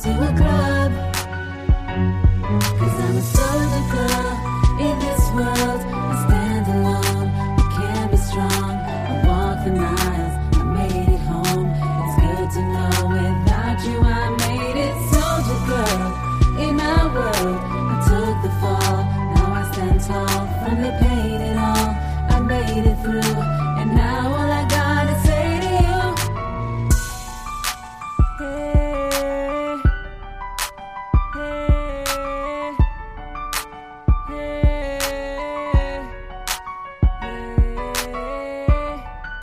to a club. 'Cause I'm a soldier girl in this world. I stand alone, I can be strong. I walk the miles, I made it home. It's good to know without you I made it. Soldier girl in my world. I took the fall, now I stand tall. From the pain and all, I made it through. And now all I gotta say to you, hey, hey, hey, hey.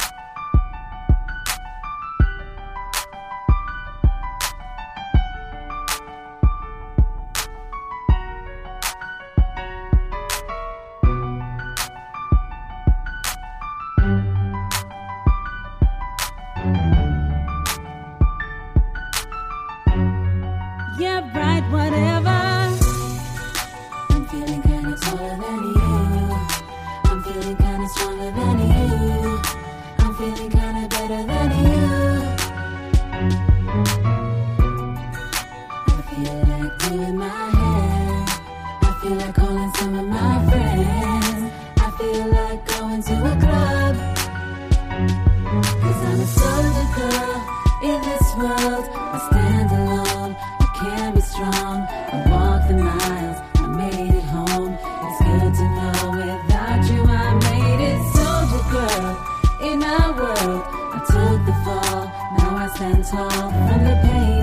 Yeah, right, whatever. I'm feeling kinda taller than you. I'm feeling kinda stronger than you. I'm feeling kinda better than you. I feel like doing my hair. I feel like calling some of my friends. I feel like going to a club. 'Cause I'm a soldier girl in this world. I stand alone, I can be strong. I walk the miles, I made it home. It's good to know without you I made it. Soldier girl in my world. I took the fall, now I stand tall. From the pain